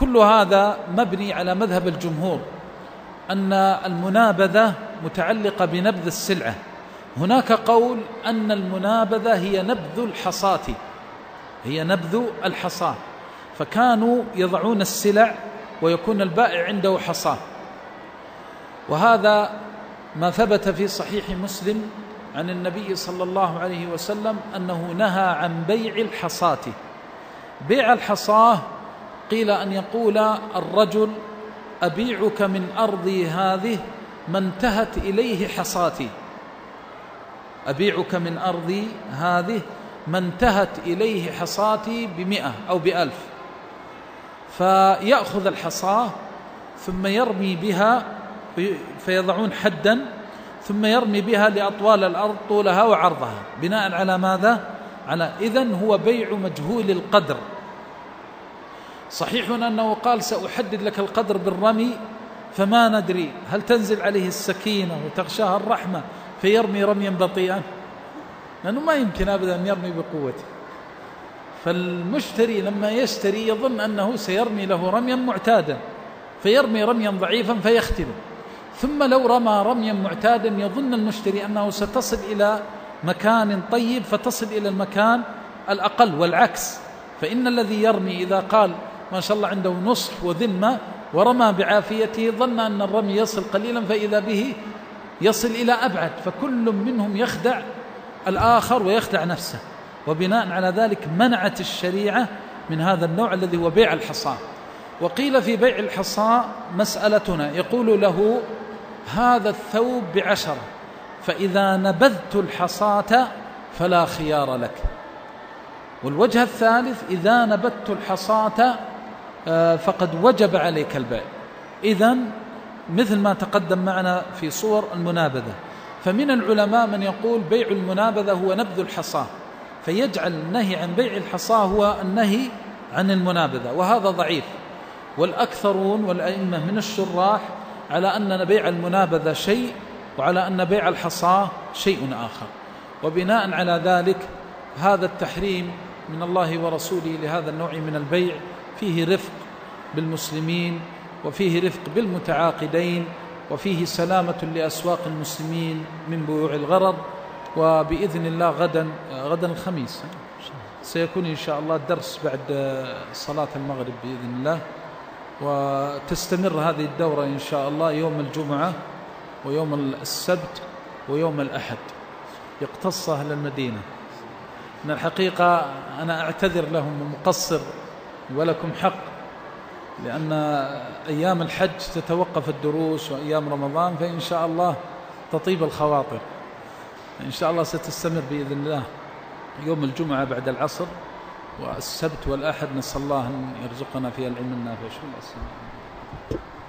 كل هذا مبني على مذهب الجمهور أن المنابذة متعلقة بنبذ السلعة. هناك قول أن المنابذة هي نبذ الحصاة، فكانوا يضعون السلع ويكون البائع عنده حصاة. وهذا ما ثبت في صحيح مسلم عن النبي صلى الله عليه وسلم أنه نهى عن بيع الحصاة. بيع الحصاة قيل أن يقول الرجل: أبيعك من أرضي هذه ما انتهت إليه حصاتي، أبيعك من أرضي هذه ما انتهت إليه حصاتي ب100 أو ب1000، فيأخذ الحصاة ثم يرمي بها، فيضعون حدا ثم يرمي بها لأطوال الأرض طولها وعرضها، بناء على ماذا؟ إذن هو بيع مجهول القدر. صحيح أنه قال: سأحدد لك القدر بالرمي، فما ندري هل تنزل عليه السكينة وتغشاها الرحمة فيرمي رميا بطيئا، لأنه ما يمكن أبدا أن يرمي بقوته. فالمشتري لما يشتري يظن أنه سيرمي له رميا معتادا، فيرمي رميا ضعيفا فيختله. ثم لو رمى رميا معتادا يظن المشتري أنه ستصل إلى مكان طيب فتصل إلى المكان الأقل، والعكس. فإن الذي يرمي إذا قال ما شاء الله عنده نصح وذمة ورمى بعافيته ظن أن الرمي يصل قليلا، فإذا به يصل إلى أبعد، فكل منهم يخدع الآخر ويخدع نفسه. وبناء على ذلك منعت الشريعة من هذا النوع الذي هو بيع الحصاة. وقيل في بيع الحصاة مسألتنا، يقول له: هذا الثوب ب10، فإذا نبذت الحصاة فلا خيار لك. والوجه الثالث: إذا نبذت الحصاة فقد وجب عليك البيع. إذن مثل ما تقدم معنا في صور المنابذة. فمن العلماء من يقول بيع المنابذة هو نبذ الحصاة، فيجعل النهي عن بيع الحصاة هو النهي عن المنابذة، وهذا ضعيف. والأكثرون والأئمة من الشراح على أن بيع المنابذة شيء، وعلى أن بيع الحصاة شيء آخر. وبناء على ذلك هذا التحريم من الله ورسوله لهذا النوع من البيع فيه رفق بالمسلمين، وفيه رفق بالمتعاقدين، وفيه سلامة لأسواق المسلمين من بيوع الغرض. وبإذن الله غدا الخميس سيكون إن شاء الله الدرس بعد صلاة المغرب بإذن الله، وتستمر هذه الدورة إن شاء الله يوم الجمعة ويوم السبت ويوم الأحد، يقتص أهل المدينة. من الحقيقة أنا أعتذر لهم ومقصر، ولكم حق، لأن أيام الحج تتوقف الدروس وأيام رمضان، فإن شاء الله تطيب الخواطر. إن شاء الله ستستمر بإذن الله يوم الجمعة بعد العصر، والسبت والأحد نسأل الله أن يرزقنا فيها العلم النافع.